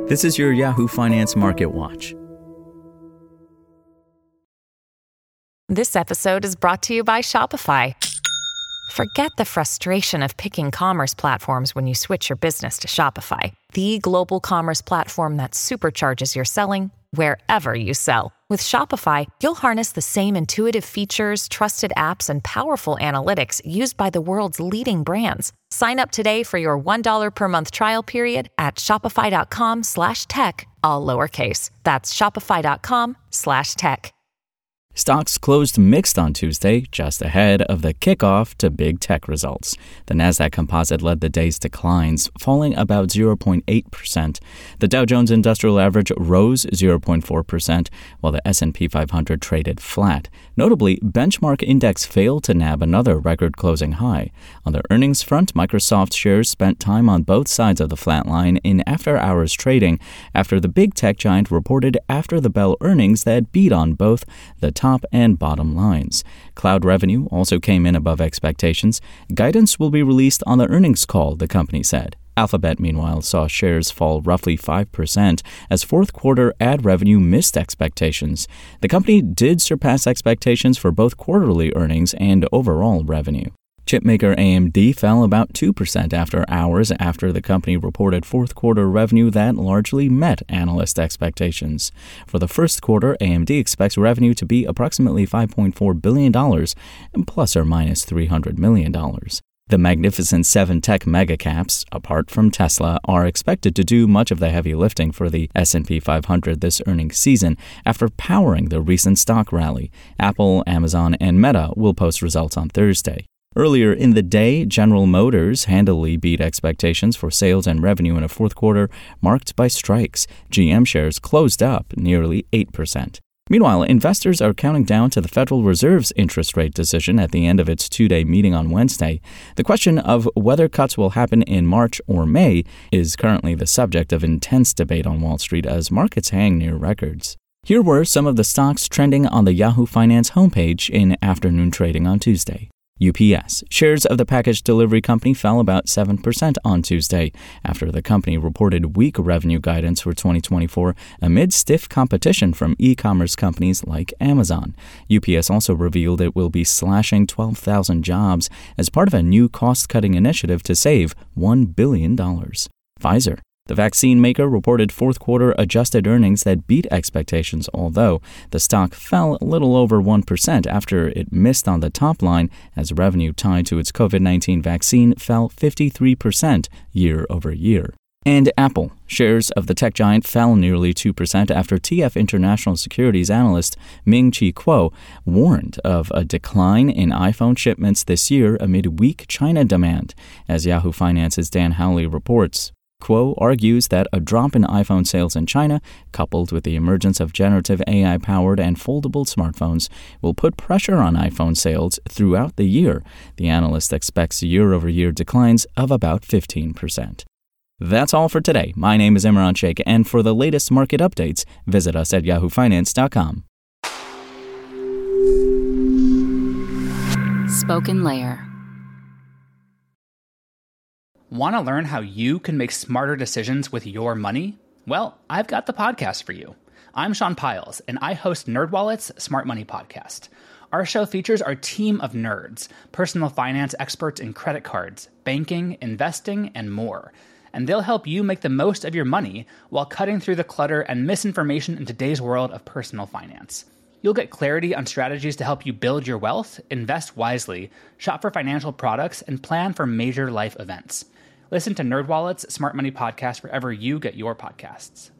This is your Yahoo Finance Market Watch. This episode is brought to you by Shopify. Forget the frustration of picking commerce platforms when you switch your business to Shopify, the global commerce platform that supercharges your selling wherever you sell. With Shopify, you'll harness the same intuitive features, trusted apps, and powerful analytics used by the world's leading brands. Sign up today for your $1 per month trial period at shopify.com/tech, all lowercase. That's shopify.com/tech. Stocks closed mixed on Tuesday, just ahead of the kickoff to big tech results. The Nasdaq Composite led the day's declines, falling about 0.8%. The Dow Jones Industrial Average rose 0.4%, while the S&P 500 traded flat. Notably, benchmark index failed to nab another record-closing high. On the earnings front, Microsoft shares spent time on both sides of the flat line in after-hours trading after the big tech giant reported after the bell earnings that beat on both the top and bottom lines. Cloud revenue also came in above expectations. Guidance will be released on the earnings call, the company said. Alphabet, meanwhile, saw shares fall roughly 5% as fourth quarter ad revenue missed expectations. The company did surpass expectations for both quarterly earnings and overall revenue. Chipmaker AMD fell about 2% after hours after the company reported fourth quarter revenue that largely met analyst expectations. For the first quarter, AMD expects revenue to be approximately $5.4 billion and plus or minus $300 million. The Magnificent Seven tech megacaps, apart from Tesla, are expected to do much of the heavy lifting for the S&P 500 this earnings season after powering the recent stock rally. Apple, Amazon, and Meta will post results on Thursday. Earlier in the day, General Motors handily beat expectations for sales and revenue in a fourth quarter marked by strikes. GM shares closed up nearly 8%. Meanwhile, investors are counting down to the Federal Reserve's interest rate decision at the end of its two-day meeting on Wednesday. The question of whether cuts will happen in March or May is currently the subject of intense debate on Wall Street as markets hang near records. Here were some of the stocks trending on the Yahoo Finance homepage in afternoon trading on Tuesday. UPS. Shares of the package delivery company fell about 7% on Tuesday after the company reported weak revenue guidance for 2024 amid stiff competition from e-commerce companies like Amazon. UPS also revealed it will be slashing 12,000 jobs as part of a new cost-cutting initiative to save $1 billion. Pfizer. The vaccine maker reported fourth quarter adjusted earnings that beat expectations, although the stock fell a little over 1% after it missed on the top line as revenue tied to its COVID-19 vaccine fell 53% year over year. And Apple. Shares of the tech giant fell nearly 2% after TF International Securities analyst Ming-Chi Kuo warned of a decline in iPhone shipments this year amid weak China demand, as Yahoo Finance's Dan Howley reports. Kuo argues that a drop in iPhone sales in China, coupled with the emergence of generative AI-powered and foldable smartphones, will put pressure on iPhone sales throughout the year. The analyst expects year-over-year declines of about 15%. That's all for today. My name is Imran Sheikh, and for the latest market updates, visit us at yahoofinance.com. Spoken Layer. Want to learn how you can make smarter decisions with your money? Well, I've got the podcast for you. I'm Sean Piles, and I host NerdWallet's Smart Money Podcast. Our show features our team of nerds, personal finance experts in credit cards, banking, investing, and more. And they'll help you make the most of your money while cutting through the clutter and misinformation in today's world of personal finance. You'll get clarity on strategies to help you build your wealth, invest wisely, shop for financial products, and plan for major life events. Listen to NerdWallet's Smart Money Podcast wherever you get your podcasts.